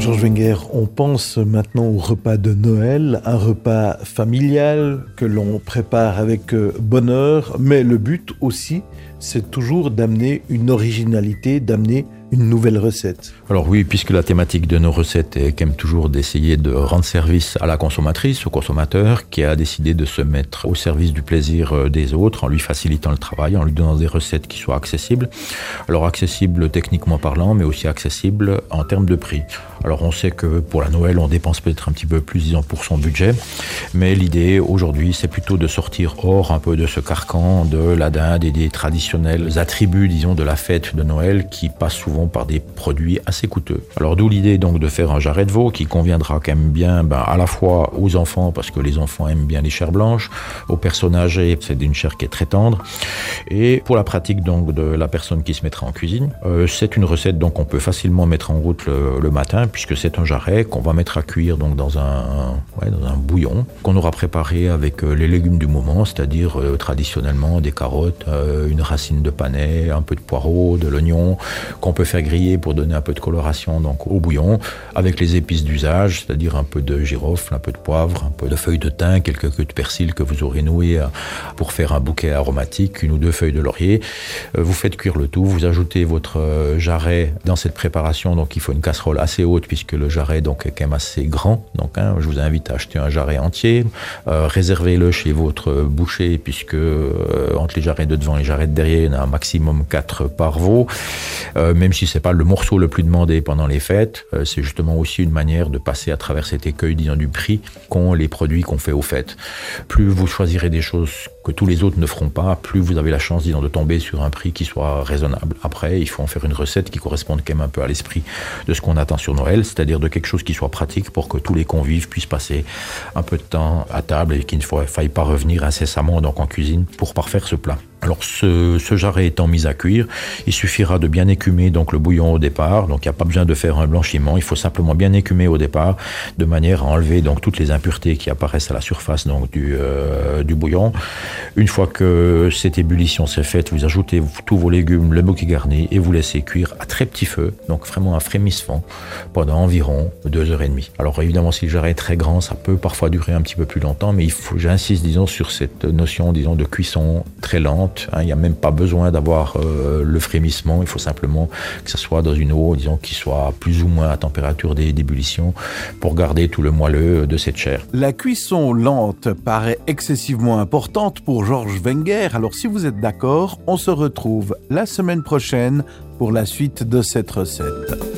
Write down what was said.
Georges Wenger, on pense maintenant au repas de Noël, un repas familial que l'on prépare avec bonheur, mais le but aussi, c'est toujours d'amener une originalité, d'amener une nouvelle recette. Alors oui, puisque la thématique de nos recettes est quand même toujours d'essayer de rendre service à la consommatrice, au consommateur, qui a décidé de se mettre au service du plaisir des autres, en lui facilitant le travail, en lui donnant des recettes qui soient accessibles. Alors accessibles techniquement parlant, mais aussi accessibles en termes de prix. Alors on sait que pour la Noël, on dépense peut-être un petit peu plus, disons, pour son budget, mais l'idée aujourd'hui, c'est plutôt de sortir hors un peu de ce carcan de la dinde et des traditionnels attributs, disons, de la fête de Noël qui passent souvent par des produits assez coûteux. Alors d'où l'idée donc de faire un jarret de veau qui conviendra quand même bien à la fois aux enfants, parce que les enfants aiment bien les chairs blanches, aux personnes âgées, c'est d'une chair qui est très tendre, et pour la pratique donc de la personne qui se mettra en cuisine, c'est une recette donc qu'on peut facilement mettre en route le matin, puisque c'est un jarret qu'on va mettre à cuire donc dans un bouillon qu'on aura préparé avec les légumes du moment, c'est-à-dire traditionnellement des carottes, une racine de panais, un peu de poireaux, de l'oignon, qu'on peut faire griller pour donner un peu de coloration donc au bouillon, avec les épices d'usage, c'est-à-dire un peu de girofle, un peu de poivre, un peu de feuilles de thym, quelques queues de persil que vous aurez nouées pour faire un bouquet aromatique, une ou deux feuilles de laurier. Vous faites cuire le tout, vous ajoutez votre jarret dans cette préparation, donc il faut une casserole assez haute puisque le jarret donc est quand même assez grand. Donc je vous invite à acheter un jarret entier, réservez-le chez votre boucher puisque entre les jarrets de devant et les jarrets de derrière, il y en a un maximum 4 par veau. Même si c'est pas le morceau le plus demandé pendant les fêtes, c'est justement aussi une manière de passer à travers cet écueil, disons, du prix qu'ont les produits qu'on fait aux fêtes. Plus vous choisirez des choses que tous les autres ne feront pas, plus vous avez la chance, disons, de tomber sur un prix qui soit raisonnable. Après, il faut en faire une recette qui corresponde quand même un peu à l'esprit de ce qu'on attend sur Noël, c'est-à-dire de quelque chose qui soit pratique pour que tous les convives puissent passer un peu de temps à table et qu'il ne faille pas revenir incessamment donc en cuisine pour parfaire ce plat. Alors ce jarret étant mis à cuire, il suffira de bien écumer donc le bouillon au départ, donc il n'y a pas besoin de faire un blanchiment, il faut simplement bien écumer au départ de manière à enlever donc toutes les impuretés qui apparaissent à la surface donc du bouillon. Une fois que cette ébullition s'est faite, vous ajoutez tous vos légumes, le bouquet garni et vous laissez cuire à très petit feu, donc vraiment un frémissement pendant environ 2h30. Alors évidemment si le jarret est très grand, ça peut parfois durer un petit peu plus longtemps, mais j'insiste disons sur cette notion disons de cuisson très lente. Il n'y a même pas besoin d'avoir le frémissement, il faut simplement que ça soit dans une eau, disons, qui soit plus ou moins à température d'ébullition pour garder tout le moelleux de cette chair. La cuisson lente paraît excessivement importante pour Georges Wenger, alors si vous êtes d'accord, on se retrouve la semaine prochaine pour la suite de cette recette.